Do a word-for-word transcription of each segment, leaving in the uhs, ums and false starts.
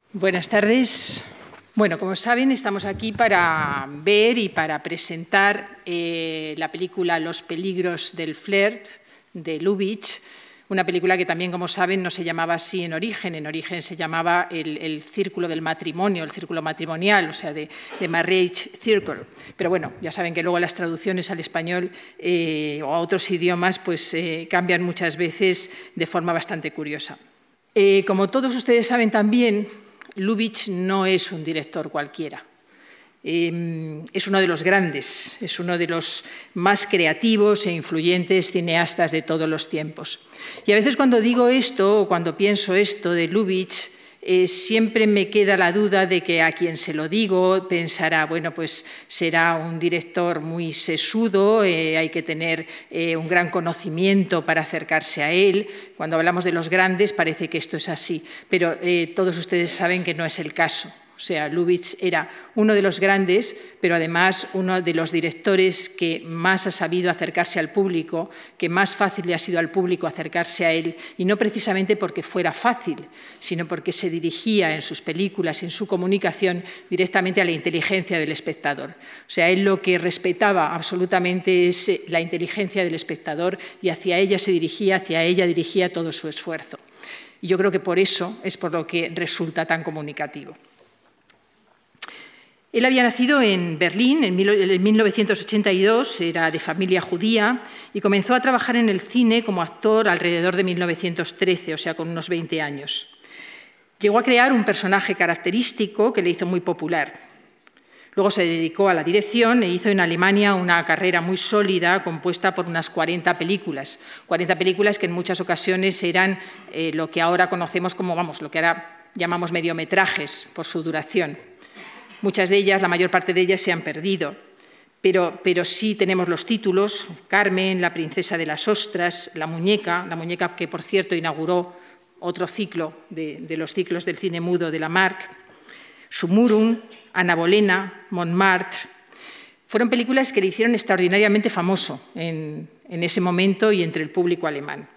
Buenas tardes. Bueno, como saben, estamos aquí para ver y para presentar eh, la película Los peligros del flirt de Lubitsch, una película que también, como saben, no se llamaba así en origen. En origen se llamaba el, el Círculo del Matrimonio, el Círculo Matrimonial, o sea, de, de Marriage Circle. Pero bueno, ya saben que luego las traducciones al español eh, o a otros idiomas pues, eh, cambian muchas veces de forma bastante curiosa. Eh, como todos ustedes saben también, Lubitsch no es un director cualquiera. Eh, es uno de los grandes, es uno de los más creativos e influyentes cineastas de todos los tiempos. Y a veces cuando digo esto o cuando pienso esto de Lubitsch, eh, siempre me queda la duda de que a quien se lo digo pensará, bueno, pues será un director muy sesudo, eh, hay que tener eh, un gran conocimiento para acercarse a él. Cuando hablamos de los grandes parece que esto es así, pero eh, todos ustedes saben que no es el caso. O sea, Lubitsch era uno de los grandes, pero además uno de los directores que más ha sabido acercarse al público, que más fácil le ha sido al público acercarse a él, y no precisamente porque fuera fácil, sino porque se dirigía en sus películas y en su comunicación directamente a la inteligencia del espectador. O sea, él lo que respetaba absolutamente es la inteligencia del espectador y hacia ella se dirigía, hacia ella dirigía todo su esfuerzo. Y yo creo que por eso es por lo que resulta tan comunicativo. Él había nacido en Berlín en mil novecientos ochenta y dos, era de familia judía y comenzó a trabajar en el cine como actor alrededor de mil novecientos trece, o sea, con unos veinte años. Llegó a crear un personaje característico que le hizo muy popular. Luego se dedicó a la dirección e hizo en Alemania una carrera muy sólida compuesta por unas cuarenta películas. cuarenta películas que en muchas ocasiones eran eh, lo que ahora conocemos como, vamos, lo que ahora llamamos mediometrajes por su duración. Muchas de ellas, la mayor parte de ellas, se han perdido, pero, pero sí tenemos los títulos: Carmen, La princesa de las ostras, La muñeca, la muñeca que, por cierto, inauguró otro ciclo de, de los ciclos del cine mudo de Lamarck, Sumurun, Ana Bolena, Montmartre. Fueron películas que le hicieron extraordinariamente famoso en, en ese momento y entre el público alemán.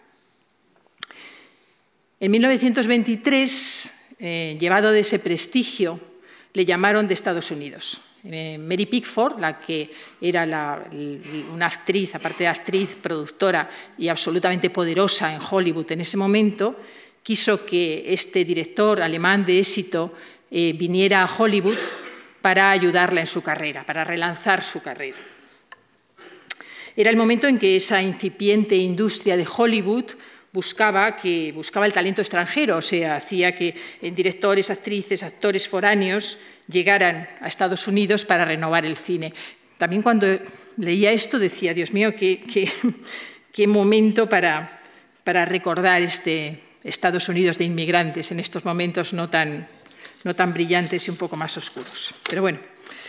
En mil novecientos veintitrés, eh, llevado de ese prestigio, le llamaron de Estados Unidos. Eh, Mary Pickford, la que era la, una actriz, aparte de actriz, productora y absolutamente poderosa en Hollywood en ese momento, quiso que este director alemán de éxito eh, viniera a Hollywood para ayudarla en su carrera, para relanzar su carrera. Era el momento en que esa incipiente industria de Hollywood Buscaba, que, buscaba el talento extranjero, o sea, hacía que directores, actrices, actores foráneos llegaran a Estados Unidos para renovar el cine. También cuando leía esto decía, Dios mío, qué, qué, qué momento para, para recordar este Estados Unidos de inmigrantes en estos momentos no tan, no tan brillantes y un poco más oscuros. Pero bueno,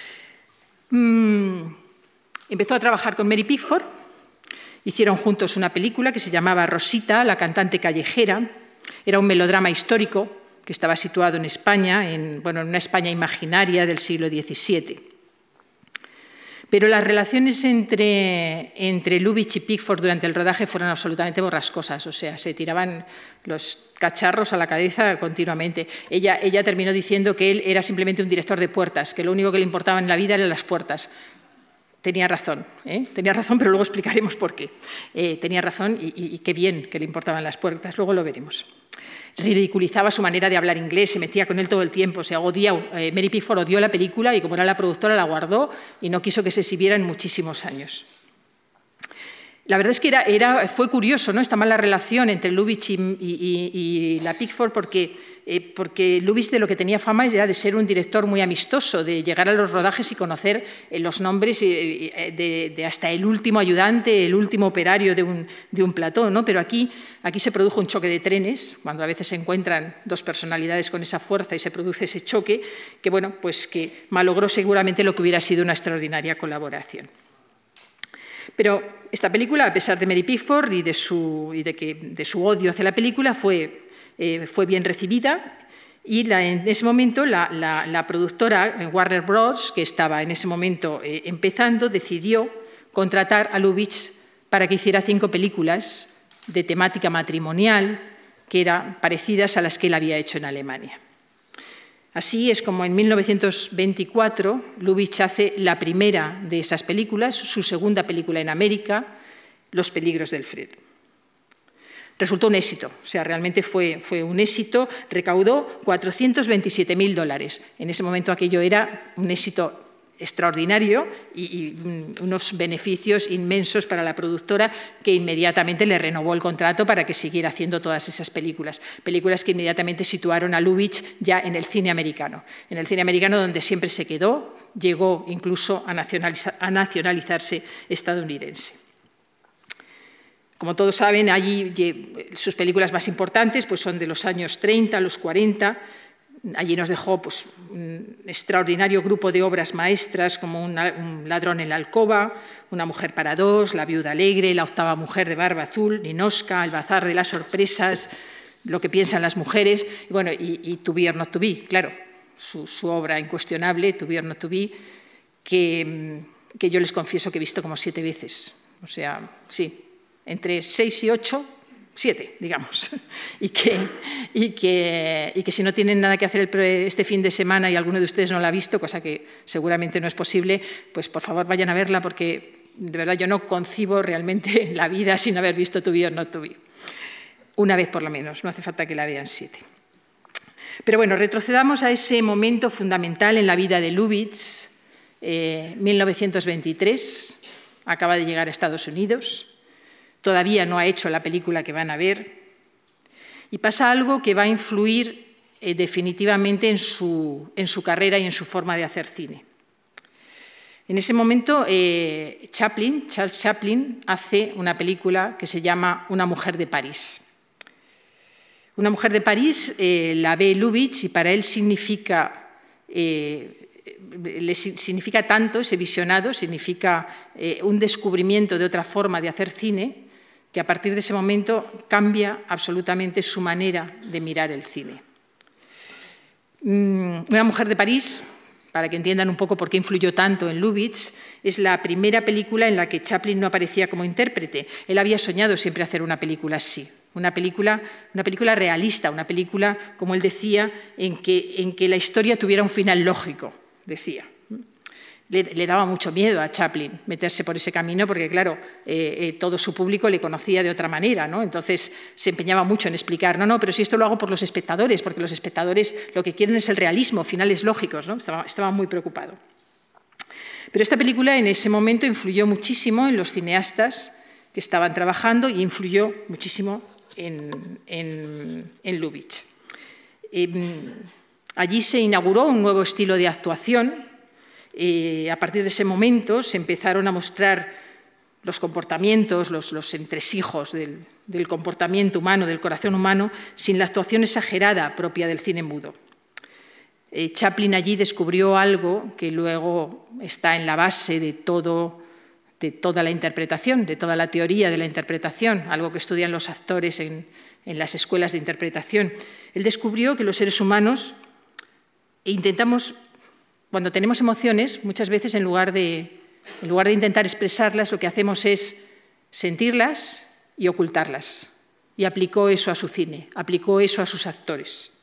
mmm, empezó a trabajar con Mary Pickford. Hicieron juntos una película que se llamaba Rosita, la cantante callejera. Era un melodrama histórico que estaba situado en España, en, bueno, en una España imaginaria del siglo diecisiete. Pero las relaciones entre, entre Lubitsch y Pickford durante el rodaje fueron absolutamente borrascosas, o sea, se tiraban los cacharros a la cabeza continuamente. Ella, ella terminó diciendo que él era simplemente un director de puertas, que lo único que le importaba en la vida eran las puertas. Tenía razón, ¿eh? tenía razón, pero luego explicaremos por qué. Eh, tenía razón y, y, y qué bien que le importaban las puertas, luego lo veremos. Ridiculizaba su manera de hablar inglés, se metía con él todo el tiempo, o sea, odió, eh, Mary Pickford odió la película y como era la productora la guardó y no quiso que se exhibiera en muchísimos años. La verdad es que era, era, fue curioso, ¿no?, esta mala relación entre Lubitsch y, y, y, y la Pickford porque... Eh, porque Lubitsch de lo que tenía fama era de ser un director muy amistoso, de llegar a los rodajes y conocer eh, los nombres eh, de, de hasta el último ayudante, el último operario de un, de un plató, ¿no? Pero aquí, aquí se produjo un choque de trenes, cuando a veces se encuentran dos personalidades con esa fuerza y se produce ese choque, que, bueno, pues que malogró seguramente lo que hubiera sido una extraordinaria colaboración. Pero esta película, a pesar de Mary Pickford y de su, y de que, de su odio hacia la película, fue... Eh, fue bien recibida y la, en ese momento la, la, la productora Warner Bros., que estaba en ese momento eh, empezando, decidió contratar a Lubitsch para que hiciera cinco películas de temática matrimonial que eran parecidas a las que él había hecho en Alemania. Así es como en mil novecientos veinticuatro Lubitsch hace la primera de esas películas, su segunda película en América, Los peligros del Fred. Resultó un éxito, o sea, realmente fue, fue un éxito, recaudó cuatrocientos veintisiete mil dólares. En ese momento aquello era un éxito extraordinario y, y unos beneficios inmensos para la productora, que inmediatamente le renovó el contrato para que siguiera haciendo todas esas películas. Películas que inmediatamente situaron a Lubitsch ya en el cine americano. En el cine americano donde siempre se quedó, llegó incluso a, nacionaliza- a nacionalizarse estadounidense. Como todos saben, allí sus películas más importantes pues son de los años treinta, los cuarenta. Allí nos dejó pues, un extraordinario grupo de obras maestras como una, Un ladrón en la alcoba, Una mujer para dos, La viuda alegre, La octava mujer de barba azul, Ninoshka, El bazar de las sorpresas, Lo que piensan las mujeres, y, bueno, y, y To be or not to be, claro, su, su obra incuestionable, To be or not to be, que, que yo les confieso que he visto como siete veces. O sea, sí, entre seis y ocho, siete, digamos, y que, y, que, y que si no tienen nada que hacer el, este fin de semana y alguno de ustedes no la ha visto, cosa que seguramente no es posible, pues por favor vayan a verla, porque de verdad yo no concibo realmente la vida sin haber visto To be or not to be. Una vez por lo menos, no hace falta que la vean siete. Pero bueno, retrocedamos a ese momento fundamental en la vida de Lubitsch, eh, mil novecientos veintitrés, acaba de llegar a Estados Unidos. Todavía no ha hecho la película que van a ver, y pasa algo que va a influir eh, definitivamente en su, en su carrera y en su forma de hacer cine. En ese momento, eh, Chaplin, Charles Chaplin, hace una película que se llama Una mujer de París. Una mujer de París eh, la ve Lubitsch y para él significa, eh, le significa tanto, ese visionado, significa eh, un descubrimiento de otra forma de hacer cine, que a partir de ese momento cambia absolutamente su manera de mirar el cine. Una mujer de París, para que entiendan un poco por qué influyó tanto en Lubitsch, es la primera película en la que Chaplin no aparecía como intérprete. Él había soñado siempre hacer una película así, una película, una película realista, una película, como él decía, en que, en que la historia tuviera un final lógico, decía. Le, le daba mucho miedo a Chaplin meterse por ese camino porque, claro, eh, eh, todo su público le conocía de otra manera, ¿no? Entonces se empeñaba mucho en explicar, no, no, pero si esto lo hago por los espectadores, porque los espectadores lo que quieren es el realismo, finales lógicos, ¿no? Estaba, estaba muy preocupado. Pero esta película en ese momento influyó muchísimo en los cineastas que estaban trabajando y influyó muchísimo en, en, en Lubitsch. Eh, allí se inauguró un nuevo estilo de actuación. Eh, a partir de ese momento se empezaron a mostrar los comportamientos, los, los entresijos del, del comportamiento humano, del corazón humano, sin la actuación exagerada propia del cine mudo. Eh, Chaplin allí descubrió algo que luego está en la base de, todo, de toda la interpretación, de toda la teoría de la interpretación, algo que estudian los actores en, en las escuelas de interpretación. Él descubrió que los seres humanos intentamos... Cuando tenemos emociones, muchas veces en lugar, de, en lugar de intentar expresarlas, lo que hacemos es sentirlas y ocultarlas. Y aplicó eso a su cine, aplicó eso a sus actores.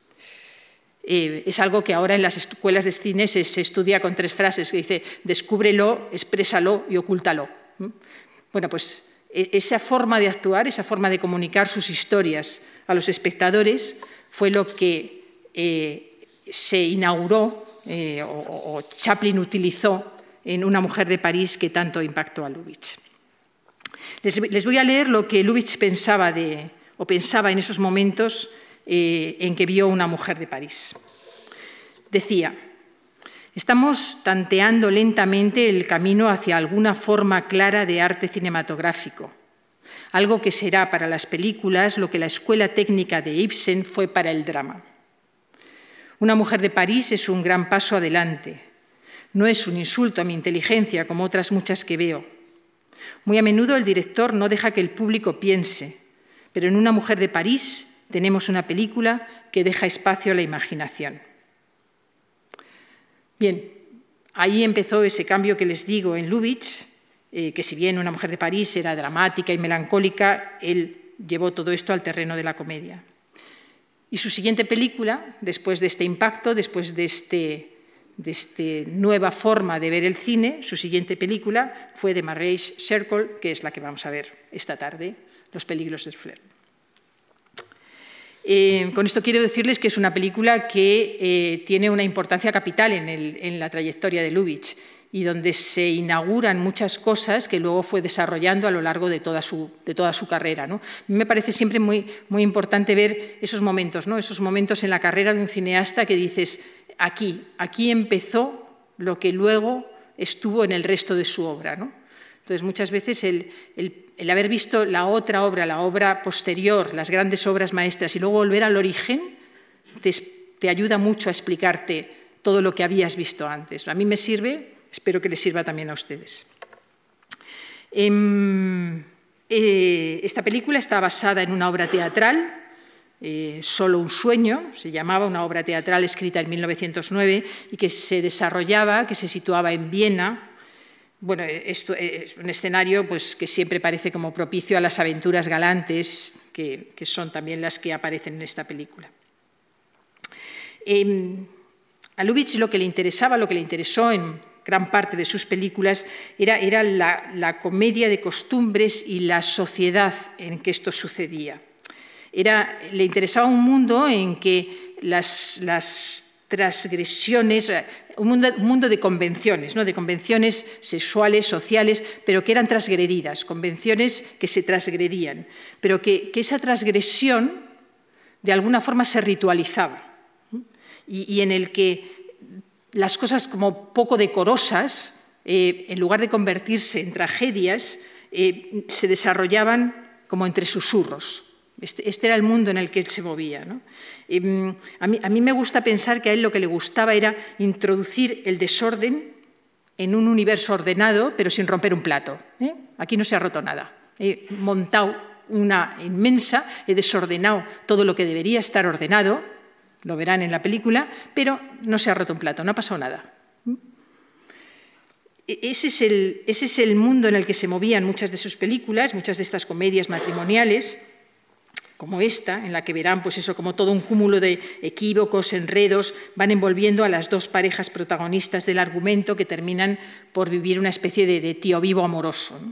Eh, es algo que ahora en las escuelas de cine se, se estudia con tres frases, que dice, descúbrelo, exprésalo y ocúltalo. Bueno, pues esa forma de actuar, esa forma de comunicar sus historias a los espectadores fue lo que eh, se inauguró Eh, o, o Chaplin utilizó en Una mujer de París que tanto impactó a Lubitsch. Les, les voy a leer lo que Lubitsch pensaba, de, o pensaba en esos momentos eh, en que vio Una mujer de París. Decía, estamos tanteando lentamente el camino hacia alguna forma clara de arte cinematográfico, algo que será para las películas lo que la escuela técnica de Ibsen fue para el drama. Una mujer de París es un gran paso adelante. No es un insulto a mi inteligencia como otras muchas que veo. Muy a menudo el director no deja que el público piense, pero en Una mujer de París tenemos una película que deja espacio a la imaginación. Bien, ahí empezó ese cambio que les digo en Lubitsch, eh, que si bien Una mujer de París era dramática y melancólica, él llevó todo esto al terreno de la comedia. Y su siguiente película, después de este impacto, después de este, de esta nueva forma de ver el cine, su siguiente película fue The Marriage Circle, que es la que vamos a ver esta tarde, Los peligros del flirt. Eh, con esto quiero decirles que es una película que eh, tiene una importancia capital en, el, en la trayectoria de Lubitsch y donde se inauguran muchas cosas que luego fue desarrollando a lo largo de toda su, de toda su carrera, ¿no? A mí me parece siempre muy, muy importante ver esos momentos, ¿no? Esos momentos en la carrera de un cineasta que dices, aquí, aquí empezó lo que luego estuvo en el resto de su obra, ¿no? Entonces, muchas veces el, el, el haber visto la otra obra, la obra posterior, las grandes obras maestras, y luego volver al origen, te, te ayuda mucho a explicarte todo lo que habías visto antes. A mí me sirve, espero que les sirva también a ustedes. Eh, eh, esta película está basada en una obra teatral, eh, Solo un sueño, se llamaba, una obra teatral escrita en mil novecientos nueve y que se desarrollaba, que se situaba en Viena. Bueno, esto es un escenario pues, que siempre parece como propicio a las aventuras galantes, que, que son también las que aparecen en esta película. Eh, a Lubitsch lo que le interesaba, lo que le interesó en gran parte de sus películas, era, era la, la comedia de costumbres y la sociedad en que esto sucedía. Era, le interesaba un mundo en que las, las transgresiones, un mundo, un mundo de convenciones, ¿no? De convenciones sexuales, sociales, pero que eran transgredidas, convenciones que se transgredían, pero que, que esa transgresión de alguna forma se ritualizaba, ¿no? y, y en el que las cosas como poco decorosas, eh, en lugar de convertirse en tragedias, eh, se desarrollaban como entre susurros. Este, este era el mundo en el que él se movía, ¿no? Eh, a, mí, a mí me gusta pensar que a él lo que le gustaba era introducir el desorden en un universo ordenado, pero sin romper un plato, ¿eh? Aquí no se ha roto nada. He montado una inmensa, he desordenado todo lo que debería estar ordenado, lo verán en la película, pero no se ha roto un plato, no ha pasado nada. Ese es el, ese es el mundo en el que se movían muchas de sus películas, muchas de estas comedias matrimoniales, como esta, en la que verán pues eso, como todo un cúmulo de equívocos, enredos, van envolviendo a las dos parejas protagonistas del argumento que terminan por vivir una especie de, de tío vivo amoroso, ¿no?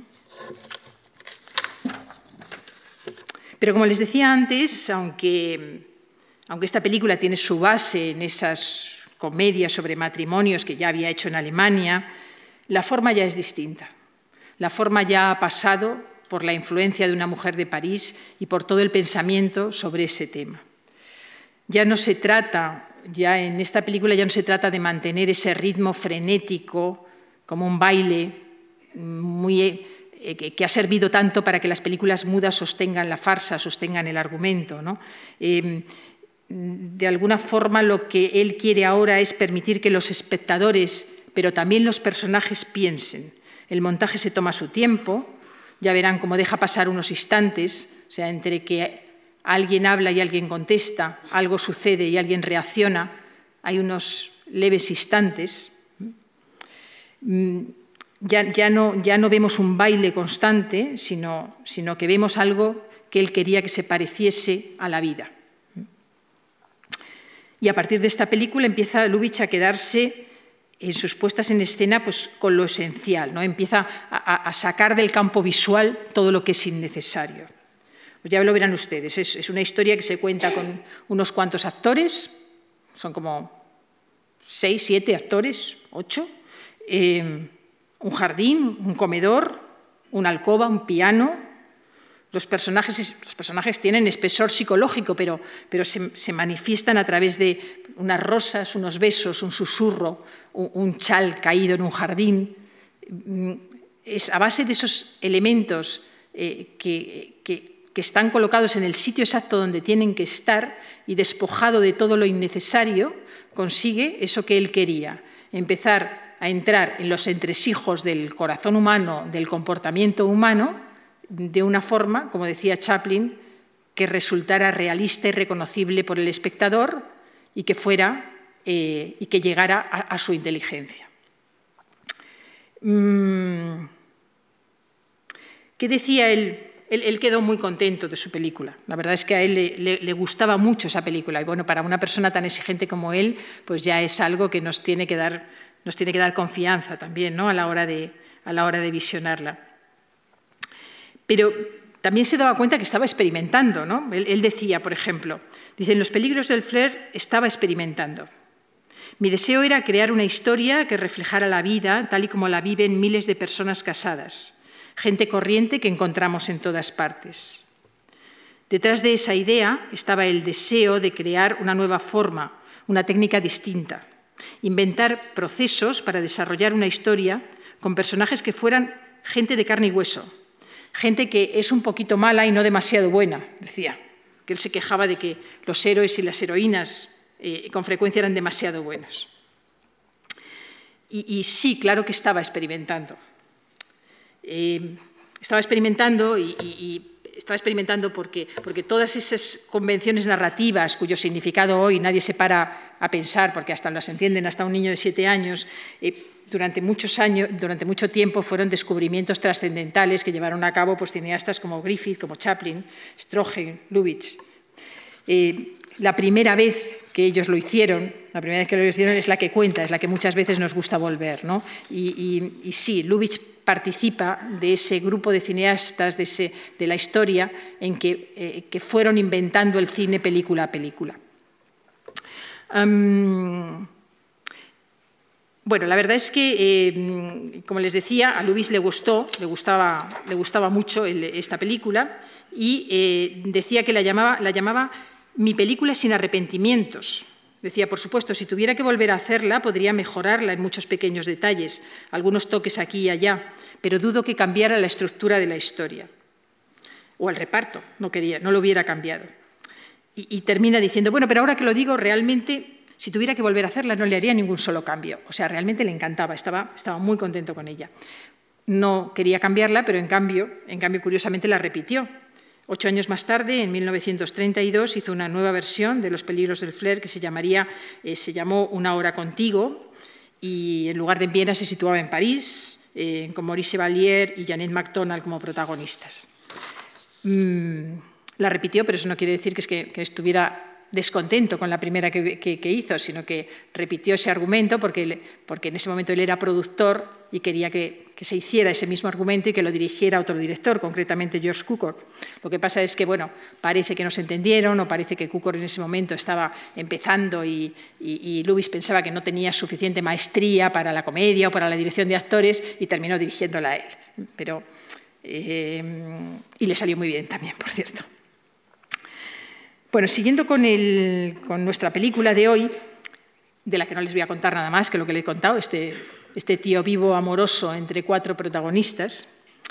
Pero como les decía antes, aunque, aunque esta película tiene su base en esas comedias sobre matrimonios que ya había hecho en Alemania, la forma ya es distinta. La forma ya ha pasado por la influencia de una mujer de París y por todo el pensamiento sobre ese tema. Ya no se trata, ya en esta película ya no se trata de mantener ese ritmo frenético como un baile muy, eh, que, que ha servido tanto para que las películas mudas sostengan la farsa, sostengan el argumento, ¿no? Eh, de alguna forma lo que él quiere ahora es permitir que los espectadores, pero también los personajes, piensen. El montaje se toma su tiempo. Ya verán cómo deja pasar unos instantes, o sea, entre que alguien habla y alguien contesta, algo sucede y alguien reacciona, hay unos leves instantes. Ya, ya, no, ya no vemos un baile constante, sino, sino que vemos algo que él quería que se pareciese a la vida. Y a partir de esta película empieza Lubitsch a quedarse en sus puestas en escena pues, con lo esencial, ¿no? Empieza a, a sacar del campo visual todo lo que es innecesario. Pues ya lo verán ustedes, es, es una historia que se cuenta con unos cuantos actores, son como seis, siete actores, ocho, eh, un jardín, un comedor, una alcoba, un piano. Los personajes, los personajes tienen espesor psicológico, pero, pero se, se manifiestan a través de unas rosas, unos besos, un susurro, un, un chal caído en un jardín. Es a base de esos elementos eh, que, que, que están colocados en el sitio exacto donde tienen que estar y despojado de todo lo innecesario, consigue eso que él quería, empezar a entrar en los entresijos del corazón humano, del comportamiento humano, de una forma, como decía Chaplin, que resultara realista y reconocible por el espectador y que fuera eh, y que llegara a, a su inteligencia. Mm. ¿Qué decía él él, él quedó muy contento de su película. La verdad es que a él le, le, le gustaba mucho esa película. Y bueno, para una persona tan exigente como él, pues ya es algo que nos tiene que dar, nos tiene que dar confianza también, ¿no? a la hora de, a la hora de visionarla. Pero también se daba cuenta que estaba experimentando, ¿no? Él, él decía, por ejemplo, dice, en Los peligros del flirt estaba experimentando. Mi deseo era crear una historia que reflejara la vida tal y como la viven miles de personas casadas, gente corriente que encontramos en todas partes. Detrás de esa idea estaba el deseo de crear una nueva forma, una técnica distinta, inventar procesos para desarrollar una historia con personajes que fueran gente de carne y hueso, gente que es un poquito mala y no demasiado buena, decía, que él se quejaba de que los héroes y las heroínas eh, con frecuencia eran demasiado buenos. Y, y sí, claro que estaba experimentando. Eh, estaba experimentando y, y, y estaba experimentando porque, porque todas esas convenciones narrativas cuyo significado hoy nadie se para a pensar, porque hasta las entienden hasta un niño de siete años, eh, durante muchos años, durante mucho tiempo fueron descubrimientos trascendentales que llevaron a cabo pues, cineastas como Griffith, como Chaplin, Stroheim, Lubitsch. Eh, la primera vez que ellos lo hicieron, la primera vez que lo hicieron es la que cuenta, es la que muchas veces nos gusta volver, ¿no? Y, y, y sí, Lubitsch participa de ese grupo de cineastas, de, ese, de la historia, en que, eh, que fueron inventando el cine película a película. Um, bueno, la verdad es que, eh, como les decía, a Lubitsch le gustó, le gustaba, le gustaba mucho el, esta película y eh, decía que la llamaba, la llamaba mi película sin arrepentimientos. Decía, por supuesto, si tuviera que volver a hacerla, podría mejorarla en muchos pequeños detalles, algunos toques aquí y allá, pero dudo que cambiara la estructura de la historia. O el reparto, no quería, no lo hubiera cambiado. Y, y termina diciendo, bueno, pero ahora que lo digo, realmente, si tuviera que volver a hacerla, no le haría ningún solo cambio. O sea, realmente le encantaba, estaba, estaba muy contento con ella. No quería cambiarla, pero en cambio, en cambio, curiosamente, la repitió. Ocho años más tarde, en mil novecientos treinta y dos, hizo una nueva versión de Los peligros del flirt que se, llamaría, eh, se llamó Una hora contigo y en lugar de en Viena se situaba en París, eh, con Maurice Chevalier y Jeanette MacDonald como protagonistas. Mm, la repitió, pero eso no quiere decir que, es que, que estuviera descontento con la primera que, que, que hizo, sino que repitió ese argumento porque, porque en ese momento él era productor y quería que, que se hiciera ese mismo argumento y que lo dirigiera otro director, concretamente George Cukor. Lo que pasa es que, bueno, parece que no se entendieron o parece que Cukor en ese momento estaba empezando y, y, y Lubitsch pensaba que no tenía suficiente maestría para la comedia o para la dirección de actores y terminó dirigiéndola a él. Pero, eh, y le salió muy bien también, por cierto. Bueno, siguiendo con, el, con nuestra película de hoy, de la que no les voy a contar nada más que lo que les he contado, este, este tío vivo amoroso entre cuatro protagonistas,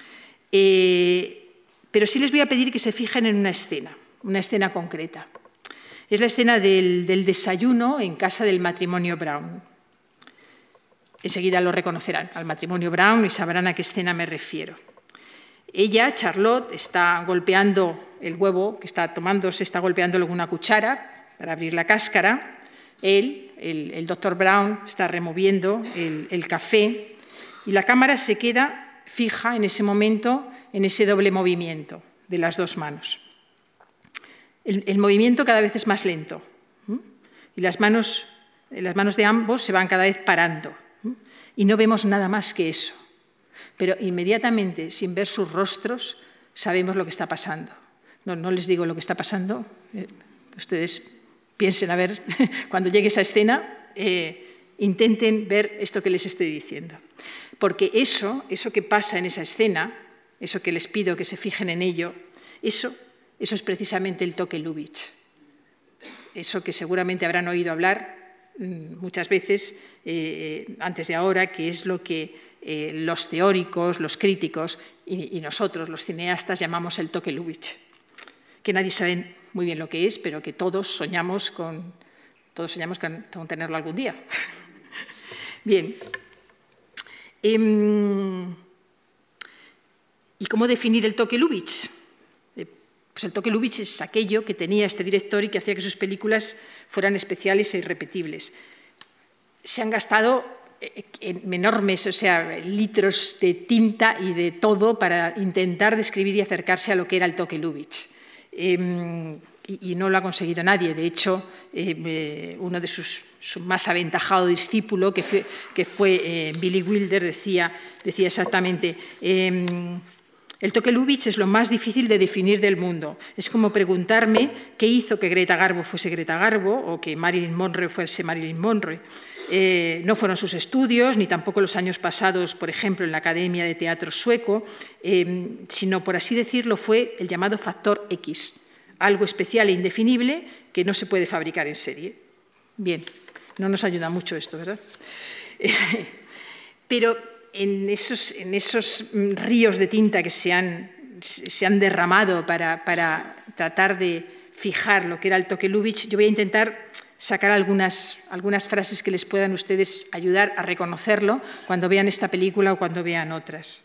eh, pero sí les voy a pedir que se fijen en una escena, una escena concreta. Es la escena del, del desayuno en casa del matrimonio Brown. Enseguida lo reconocerán, al matrimonio Brown, y sabrán a qué escena me refiero. Ella, Charlotte, está golpeando el huevo que está tomando, se está golpeándolo con una cuchara para abrir la cáscara. Él, el, el doctor Brown, está removiendo el, el café y la cámara se queda fija en ese momento, en ese doble movimiento de las dos manos. El, el movimiento cada vez es más lento ¿sí? y las manos, las manos de ambos se van cada vez parando ¿sí? y no vemos nada más que eso. Pero inmediatamente, sin ver sus rostros, sabemos lo que está pasando. No, no les digo lo que está pasando, eh, ustedes piensen a ver, cuando llegue esa escena, eh, intenten ver esto que les estoy diciendo. Porque eso, eso que pasa en esa escena, eso que les pido que se fijen en ello, eso, eso es precisamente el toque Lubitsch. Eso que seguramente habrán oído hablar mmm, muchas veces eh, antes de ahora, que es lo que eh, los teóricos, los críticos y, y nosotros, los cineastas, llamamos el toque Lubitsch, que nadie sabe muy bien lo que es, pero que todos soñamos con, todos soñamos con, con tenerlo algún día. Bien. Eh, ¿Y cómo definir el toque Lubitsch? Eh, pues el toque Lubitsch es aquello que tenía este director y que hacía que sus películas fueran especiales e irrepetibles. Se han gastado en enormes, o sea, litros de tinta y de todo para intentar describir y acercarse a lo que era el toque Lubitsch. Eh, y, y no lo ha conseguido nadie. De hecho, eh, uno de sus, su más aventajado discípulo, que fue, que fue eh, Billy Wilder, decía, decía exactamente... Eh, el toque Lubitsch es lo más difícil de definir del mundo. Es como preguntarme qué hizo que Greta Garbo fuese Greta Garbo o que Marilyn Monroe fuese Marilyn Monroe. Eh, no fueron sus estudios, ni tampoco los años pasados, por ejemplo, en la Academia de Teatro Sueco, eh, sino, por así decirlo, fue el llamado factor X, algo especial e indefinible que no se puede fabricar en serie. Bien, no nos ayuda mucho esto, ¿verdad? Eh, pero... En esos, en esos ríos de tinta que se han, se han derramado para, para tratar de fijar lo que era el toque Lubitsch, yo voy a intentar sacar algunas, algunas frases que les puedan ustedes ayudar a reconocerlo cuando vean esta película o cuando vean otras.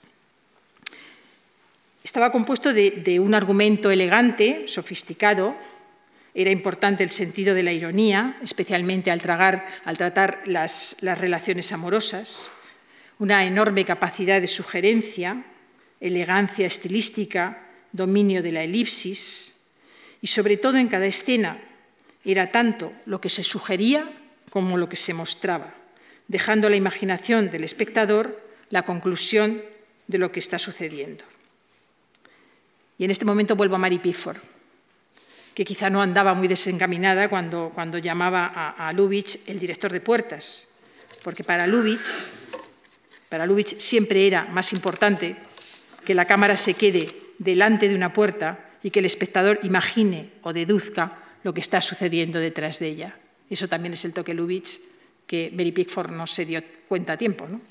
Estaba compuesto de, de un argumento elegante, sofisticado. Era importante el sentido de la ironía, especialmente al, tragar, al tratar las, las relaciones amorosas. Una enorme capacidad de sugerencia, elegancia estilística, dominio de la elipsis y, sobre todo, en cada escena era tanto lo que se sugería como lo que se mostraba, dejando a la imaginación del espectador la conclusión de lo que está sucediendo. Y en este momento vuelvo a Mary Pickford, que quizá no andaba muy desencaminada cuando, cuando llamaba a, a Lubitsch el director de puertas, porque para Lubitsch... Para Lubitsch siempre era más importante que la cámara se quede delante de una puerta y que el espectador imagine o deduzca lo que está sucediendo detrás de ella. Eso también es el toque Lubitsch que Mary Pickford no se dio cuenta a tiempo, ¿no?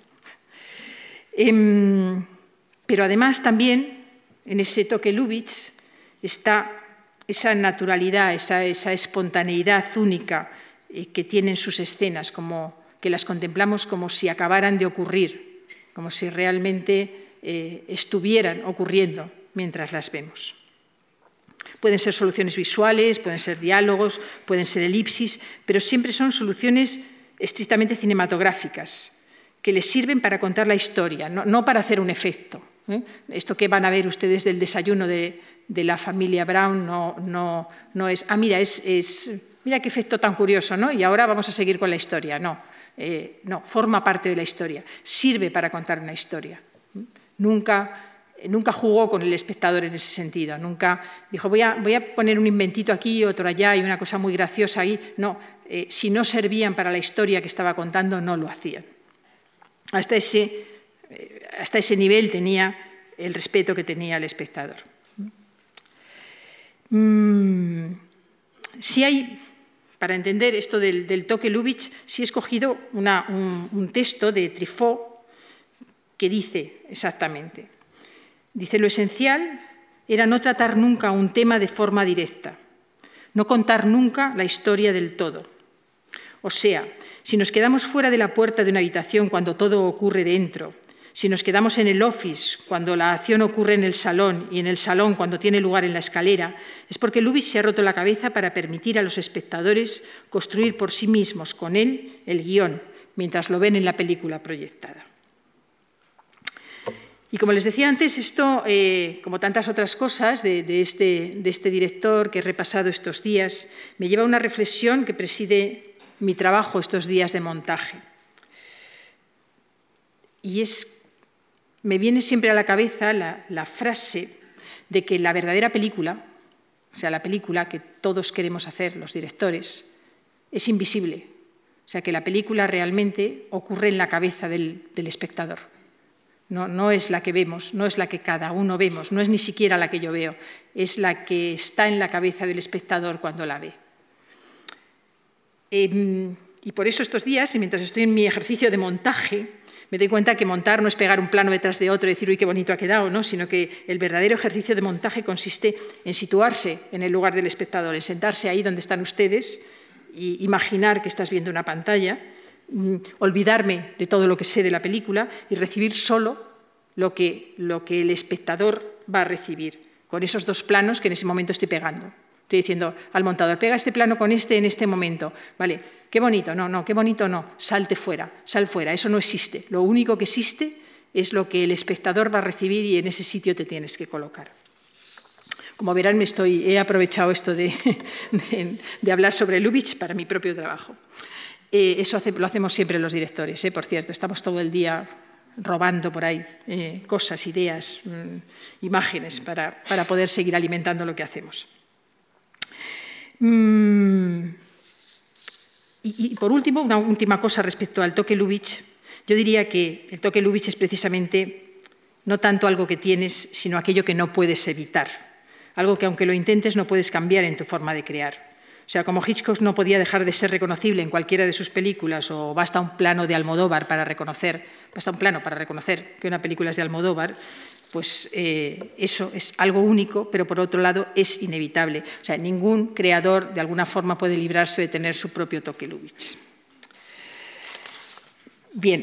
Eh, pero además también en ese toque Lubitsch está esa naturalidad, esa, esa espontaneidad única eh, que tienen sus escenas, como que las contemplamos como si acabaran de ocurrir, como si realmente eh, estuvieran ocurriendo mientras las vemos. Pueden ser soluciones visuales, pueden ser diálogos, pueden ser elipsis, pero siempre son soluciones estrictamente cinematográficas, que les sirven para contar la historia, no, no para hacer un efecto. ¿eh? Esto que van a ver ustedes del desayuno de, de la familia Brown no, no, no es, ah, mira, es, es, mira qué efecto tan curioso, ¿no? Y ahora vamos a seguir con la historia, no. Eh, no, forma parte de la historia, sirve para contar una historia. Nunca, nunca jugó con el espectador en ese sentido, nunca dijo voy a, voy a poner un inventito aquí, otro allá y una cosa muy graciosa ahí. No, eh, si no servían para la historia que estaba contando, no lo hacían. Hasta ese, eh, hasta ese nivel tenía el respeto que tenía el espectador. Mm, si hay... Para entender esto del, del toque Lubitsch, sí he escogido una, un, un texto de Truffaut que dice exactamente, dice, lo esencial era no tratar nunca un tema de forma directa, no contar nunca la historia del todo. O sea, si nos quedamos fuera de la puerta de una habitación cuando todo ocurre dentro, si nos quedamos en el office cuando la acción ocurre en el salón y en el salón cuando tiene lugar en la escalera, es porque Lubitsch se ha roto la cabeza para permitir a los espectadores construir por sí mismos con él el guión, mientras lo ven en la película proyectada. Y como les decía antes, esto, eh, como tantas otras cosas de, de, este, de este director que he repasado estos días, me lleva a una reflexión que preside mi trabajo estos días de montaje. Y es me viene siempre a la cabeza la, la frase de que la verdadera película, o sea, la película que todos queremos hacer, los directores, es invisible. O sea, que la película realmente ocurre en la cabeza del, del espectador. No, no es la que vemos, no es la que cada uno vemos, no es ni siquiera la que yo veo, es la que está en la cabeza del espectador cuando la ve. Eh, y por eso estos días, y mientras estoy en mi ejercicio de montaje, me doy cuenta que montar no es pegar un plano detrás de otro y decir, uy, qué bonito ha quedado, ¿no? Sino que el verdadero ejercicio de montaje consiste en situarse en el lugar del espectador, en sentarse ahí donde están ustedes y imaginar que estás viendo una pantalla, olvidarme de todo lo que sé de la película y recibir solo lo que, lo que el espectador va a recibir, con esos dos planos que en ese momento estoy pegando, Estoy diciendo al montador, pega este plano con este en este momento. Vale, qué bonito, no, no, qué bonito no, salte fuera, sal fuera, eso no existe. Lo único que existe es lo que el espectador va a recibir y en ese sitio te tienes que colocar. Como verán, me estoy, he aprovechado esto de, de, de hablar sobre Lubitsch para mi propio trabajo. Eh, eso hace, lo hacemos siempre los directores, eh, por cierto, estamos todo el día robando por ahí eh, cosas, ideas, mm, imágenes para, para poder seguir alimentando lo que hacemos. Mm, y, y por último, una última cosa respecto al toque Lubitsch. Yo diría que el toque Lubitsch es precisamente no tanto algo que tienes, sino aquello que no puedes evitar. Algo que aunque lo intentes no puedes cambiar en tu forma de crear. O sea, como Hitchcock no podía dejar de ser reconocible en cualquiera de sus películas, o basta un plano de Almodóvar para reconocer, basta un plano para reconocer que una película es de Almodóvar, pues eh, eso es algo único, pero por otro lado es inevitable. O sea, ningún creador de alguna forma puede librarse de tener su propio toque Lubitsch. Bien.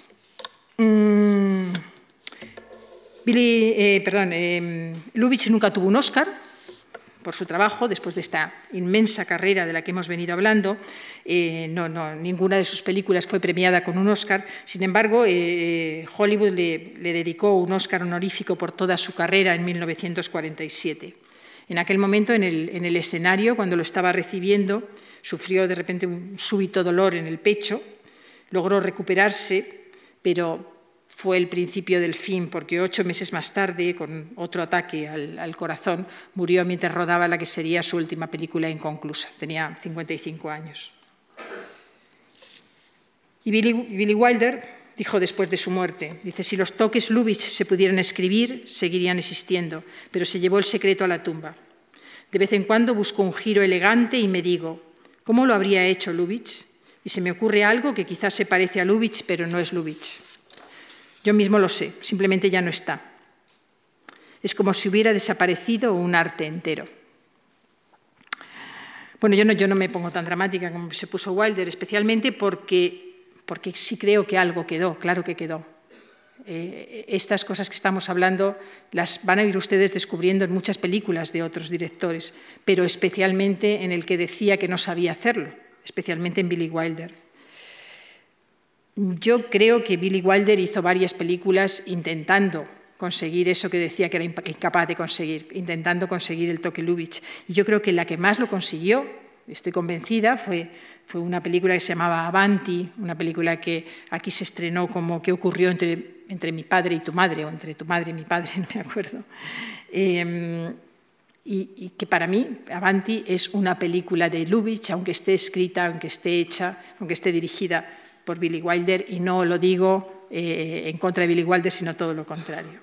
Mm. Billy, eh, perdón, eh, Lubitsch nunca tuvo un Oscar por su trabajo, después de esta inmensa carrera de la que hemos venido hablando. Eh, no, no, ninguna de sus películas fue premiada con un Oscar. Sin embargo, eh, Hollywood le, le dedicó un Oscar honorífico por toda su carrera en mil novecientos cuarenta y siete. En aquel momento, en el, en el escenario, cuando lo estaba recibiendo, sufrió de repente un súbito dolor en el pecho, logró recuperarse, pero fue el principio del fin, porque ocho meses más tarde, con otro ataque al, al corazón, murió mientras rodaba la que sería su última película inconclusa. Tenía cincuenta y cinco años. Y Billy, Billy Wilder dijo después de su muerte, dice, si los toques Lubitsch se pudieran escribir, seguirían existiendo, pero se llevó el secreto a la tumba. De vez en cuando busco un giro elegante y me digo, ¿cómo lo habría hecho Lubitsch? Y se me ocurre algo que quizás se parece a Lubitsch, pero no es Lubitsch. Yo mismo lo sé, simplemente ya no está. Es como si hubiera desaparecido un arte entero. Bueno, yo no, yo no me pongo tan dramática como se puso Wilder, especialmente porque, porque sí creo que algo quedó, claro que quedó. Eh, estas cosas que estamos hablando las van a ir ustedes descubriendo en muchas películas de otros directores, pero especialmente en el que decía que no sabía hacerlo, especialmente en Billy Wilder. Yo creo que Billy Wilder hizo varias películas intentando conseguir eso que decía que era incapaz de conseguir, intentando conseguir el toque Lubitsch. Y yo creo que la que más lo consiguió, estoy convencida, fue, fue una película que se llamaba Avanti, una película que aquí se estrenó como ¿Qué ocurrió entre, entre mi padre y tu madre? O entre tu madre y mi padre, no me acuerdo. Eh, y, y que para mí Avanti es una película de Lubitsch, aunque esté escrita, aunque esté hecha, aunque esté dirigida por Billy Wilder, y no lo digo eh, en contra de Billy Wilder, sino todo lo contrario.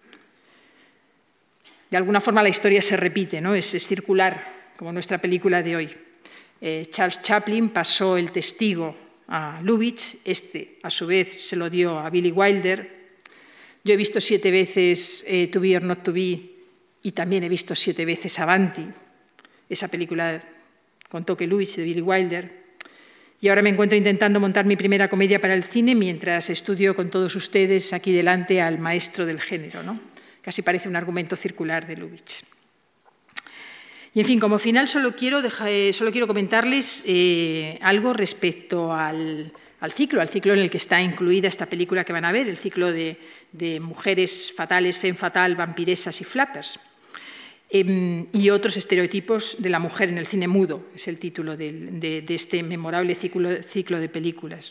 De alguna forma la historia se repite, ¿no? es, es circular, como nuestra película de hoy. Eh, Charles Chaplin pasó el testigo a Lubitsch, este a su vez se lo dio a Billy Wilder. Yo he visto siete veces eh, To Be or Not to Be y también he visto siete veces Avanti, esa película con toque Lubitsch de Billy Wilder. Y ahora me encuentro intentando montar mi primera comedia para el cine mientras estudio con todos ustedes aquí delante al maestro del género, ¿no? Casi parece un argumento circular de Lubitsch. Y, en fin, como final solo quiero, dejar, solo quiero comentarles eh, algo respecto al, al ciclo, al ciclo en el que está incluida esta película que van a ver, el ciclo de, de mujeres fatales, femme fatale, vampiresas y flappers. Eh, y otros estereotipos de la mujer en el cine mudo, es el título de, de, de este memorable ciclo, ciclo de películas.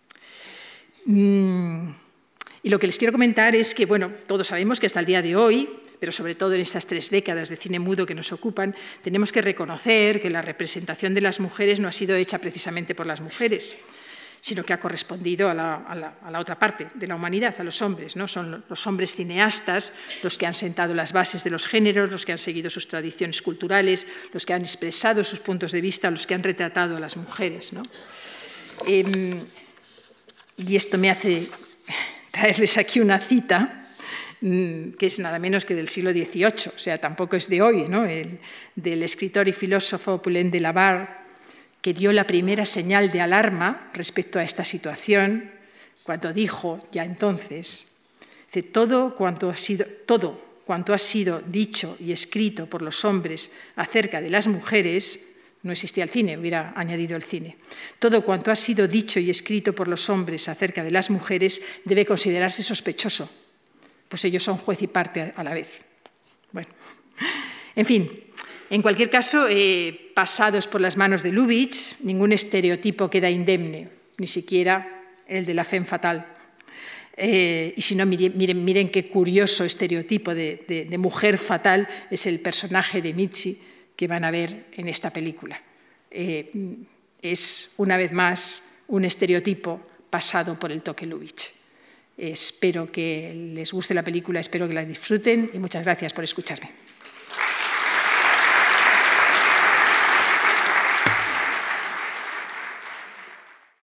Mm, y lo que les quiero comentar es que, bueno, todos sabemos que hasta el día de hoy, pero sobre todo en estas tres décadas de cine mudo que nos ocupan, tenemos que reconocer que la representación de las mujeres no ha sido hecha precisamente por las mujeres, sino que ha correspondido a la, a, la, a la otra parte de la humanidad, a los hombres, ¿no? Son los hombres cineastas los que han sentado las bases de los géneros, los que han seguido sus tradiciones culturales, los que han expresado sus puntos de vista, los que han retratado a las mujeres, ¿no? Eh, y esto me hace traerles aquí una cita que es nada menos que del siglo dieciocho, o sea, tampoco es de hoy, ¿no? El, del escritor y filósofo Poulain de la Barre, que dio la primera señal de alarma respecto a esta situación, cuando dijo, ya entonces, dice, todo cuanto ha sido, todo cuanto ha sido dicho y escrito por los hombres acerca de las mujeres, no existía el cine, hubiera añadido el cine, todo cuanto ha sido dicho y escrito por los hombres acerca de las mujeres debe considerarse sospechoso, pues ellos son juez y parte a la vez. Bueno, en fin, en cualquier caso, eh, pasados por las manos de Lubitsch, ningún estereotipo queda indemne, ni siquiera el de la femme fatale. Eh, y si no, miren, miren, miren qué curioso estereotipo de, de, de mujer fatal es el personaje de Michi que van a ver en esta película. Eh, es, una vez más, un estereotipo pasado por el toque Lubitsch. Eh, espero que les guste la película, espero que la disfruten y muchas gracias por escucharme.